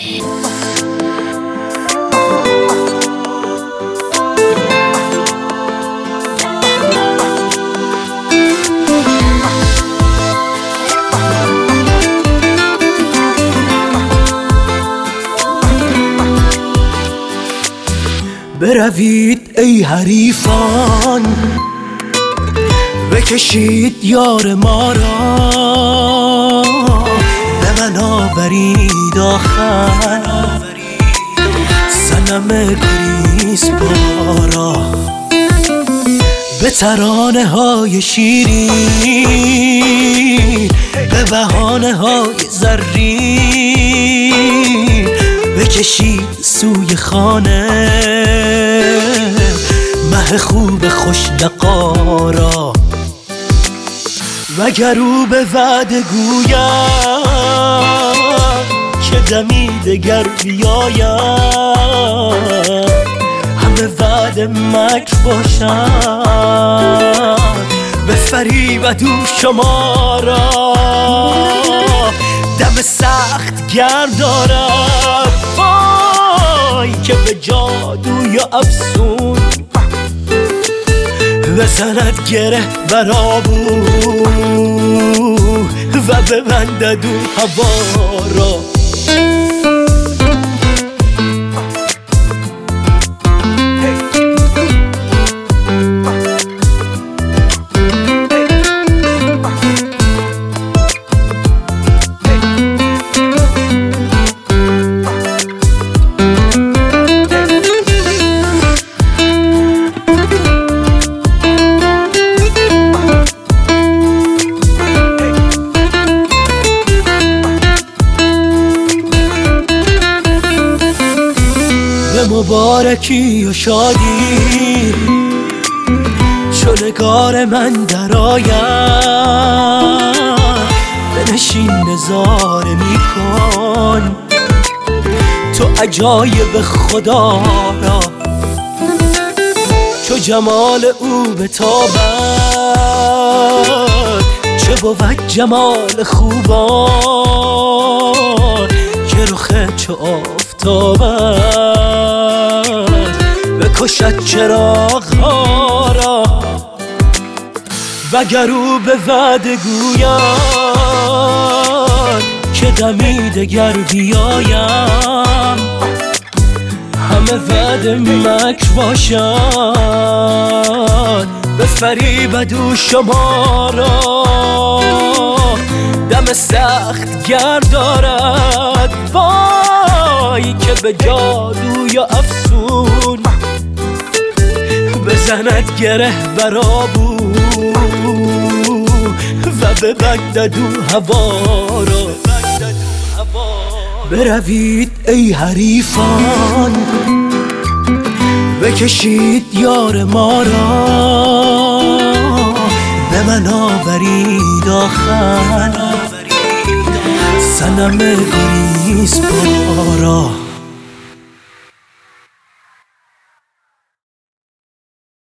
بروید ای حریفان، بکشید یار ما را، به من آورید آخر صنم گریزپا. به ترانه های شیرین، به بهانه های زرین، بکشید سوی خانه مه خوب خوش لقا. وگر او به وعده گوید که دمی دگر بیاید، همه وعده مکر باشد، بفریبد او شما را. دم سخت گرم دارد وای که به جادو یا افسون بزند گره بر آبو و ببندد او هوا را. مبارکی و شادی چو نگار من در آید، بنشین نظاره می کن تو عجایب خدا را. چو جمال او بتابد چه بود جمال خوبان، که رخ چو آفتابد بکشد چراغ ها را. وگر او به وعده گوید که دمی دگر بیایم، همه وعده مکر باشد، بفریبد او شما را. دم سخت گرم دارد وای که به جادو یا افسون بزند گره بر آبو و ببندد او هوا را. بروید ای حریفان، بکشید یار ما را، به من آورید آخر صنم گریزپا را.